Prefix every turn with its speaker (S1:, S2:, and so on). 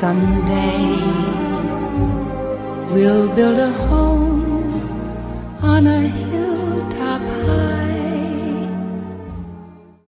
S1: Someday we'll build a home on a hilltop high.